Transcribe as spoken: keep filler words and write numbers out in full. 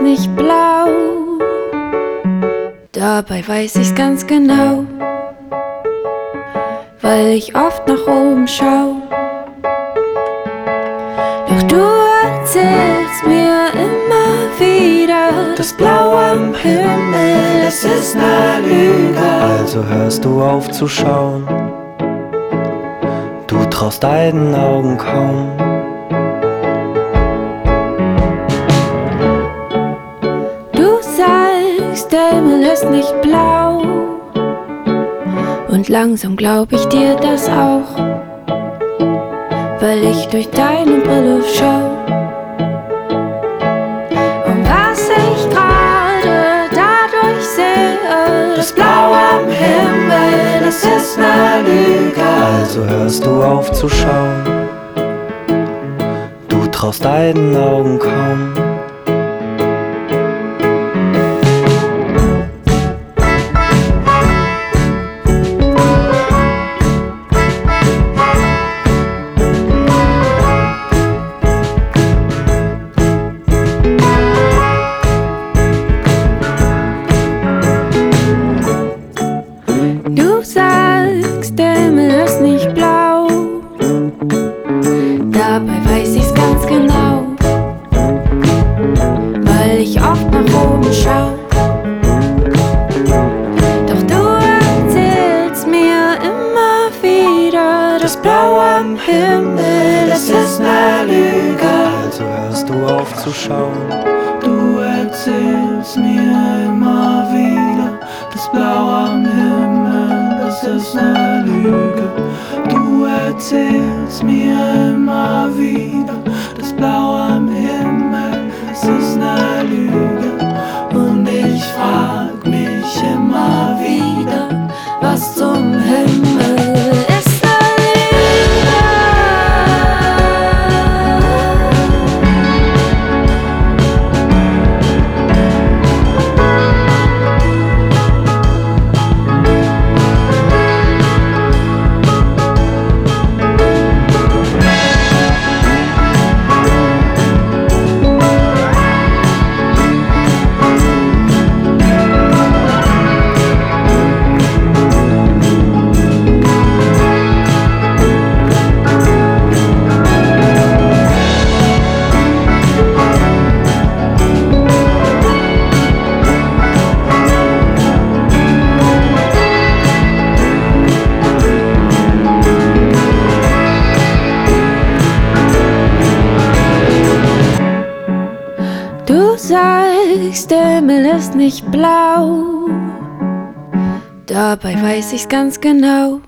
nicht blau, dabei weiß ich's ganz genau, weil ich oft nach oben schau. Doch du erzählst mir immer wieder, das Blau am Himmel, das ist ne Lüge. Also hörst du auf zu schauen, du traust deinen Augen kaum. Du sagst, der Himmel ist nicht blau, und langsam glaub ich dir das auch, weil ich durch deine Brille schau. Und was ich gerade dadurch sehe, das Blau am Himmel, das ist ne Lüge. Also hörst du auf zu schauen, du traust deinen Augen kaum. Du sagst, der Himmel ist nicht blau, dabei weiß ich's ganz genau, weil ich oft nach oben schau. Doch du erzählst mir immer wieder, das Blau am Himmel, das ist ne Lüge. Also hörst du auf zu schauen, Du erzählst mir immer wieder, das Blau am Himmel, das ist ne Lüge. Du erzählst mir immer wieder, das Blau am Himmel, das ist ne Lüge. Und ich frag mich immer wieder, was zum Himmel ist ne Lüge. Du sagst, der Himmel ist nicht blau, dabei weiß ich's ganz genau,